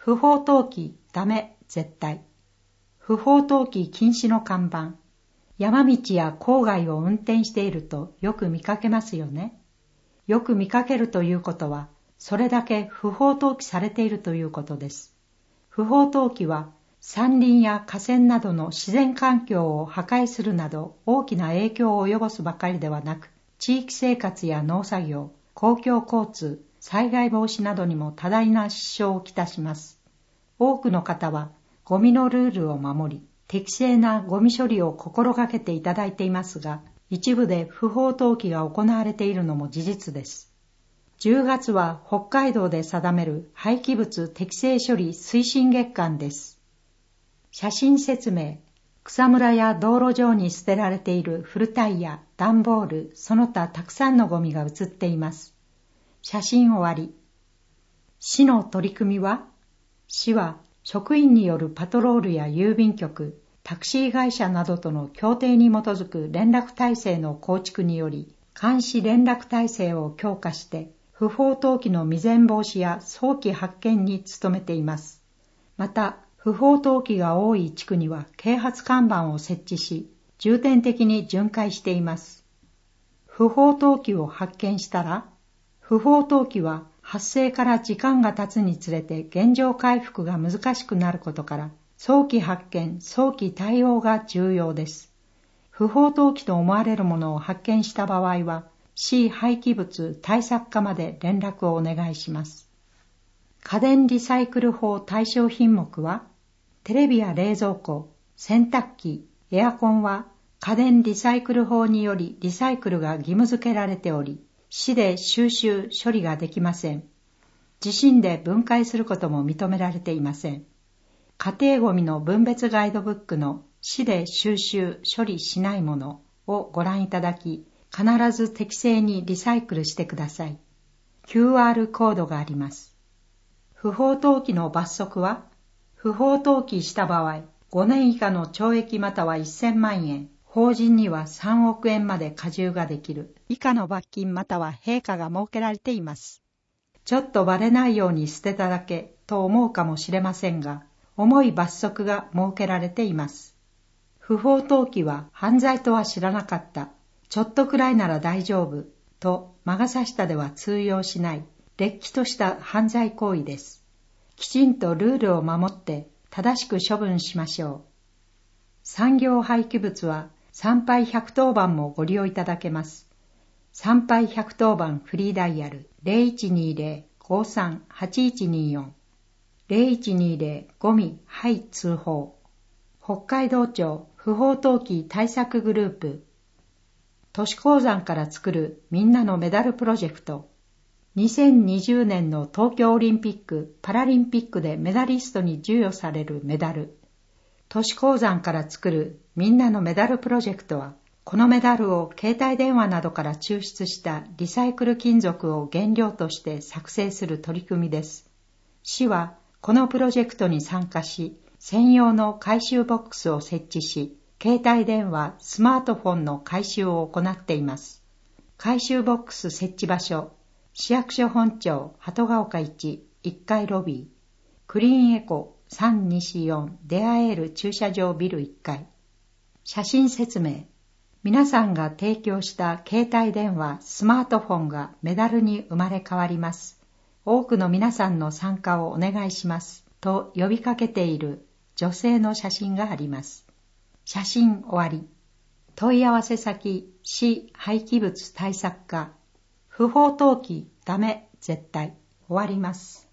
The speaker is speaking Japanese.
不法投棄ダメ絶対。不法投棄禁止の看板。山道や郊外を運転しているとよく見かけますよね。よく見かけるということは、それだけ不法投棄されているということです。不法投棄は山林や河川などの自然環境を破壊するなど大きな影響を及ぼすばかりではなく、地域生活や農作業、公共交通、災害防止などにも多大な支障をきたします。多くの方はゴミのルールを守り、適正なゴミ処理を心がけていただいていますが、一部で不法投棄が行われているのも事実です。10月は北海道で定める廃棄物適正処理推進月間です。写真説明。草むらや道路上に捨てられている古タイヤ、段ボール、その他たくさんのゴミが写っています。写真終わり。市の取り組みは？市は職員によるパトロールや郵便局、タクシー会社などとの協定に基づく連絡体制の構築により、監視連絡体制を強化して、不法投棄の未然防止や早期発見に努めています。また、不法投棄が多い地区には啓発看板を設置し、重点的に巡回しています。不法投棄を発見したら、不法投棄は発生から時間が経つにつれて現状回復が難しくなることから、早期発見、早期対応が重要です。不法投棄と思われるものを発見した場合は、市廃棄物対策課まで連絡をお願いします。家電リサイクル法対象品目は、テレビや冷蔵庫、洗濯機、エアコンは家電リサイクル法によりリサイクルが義務付けられており、市で収集・処理ができません。自身で分解することも認められていません。家庭ごみの分別ガイドブックの市で収集・処理しないものをご覧いただき、必ず適正にリサイクルしてください。QR コードがあります。不法投棄の罰則は、不法投棄した場合、5年以下の懲役または1000万円、法人には3億円まで課税ができる以下の罰金または陛下が設けられています。ちょっとバレないように捨てただけと思うかもしれませんが、重い罰則が設けられています。不法投棄は犯罪とは知らなかった。ちょっとくらいなら大丈夫と魔が差したでは通用しない、れっきとした犯罪行為です。きちんとルールを守って正しく処分しましょう。産業廃棄物は参拝110番もご利用いただけます。参拝110番フリーダイヤル 0120-53-8124 0120ゴミ廃通報。北海道庁不法投棄対策グループ。都市鉱山から作るみんなのメダルプロジェクト。2020年の東京オリンピック・パラリンピックでメダリストに授与されるメダル。都市鉱山から作るみんなのメダルプロジェクトは、このメダルを携帯電話などから抽出したリサイクル金属を原料として作成する取り組みです。市はこのプロジェクトに参加し、専用の回収ボックスを設置し、携帯電話、スマートフォンの回収を行っています。回収ボックス設置場所、市役所本庁鳩ヶ丘1、1階ロビー、クリーンエコ3西4出会える駐車場ビル1階。写真説明。皆さんが提供した携帯電話、スマートフォンがメダルに生まれ変わります。多くの皆さんの参加をお願いします。と呼びかけている女性の写真があります。写真終わり。問い合わせ先、市廃棄物対策課。不法投棄ダメ絶対。終わります。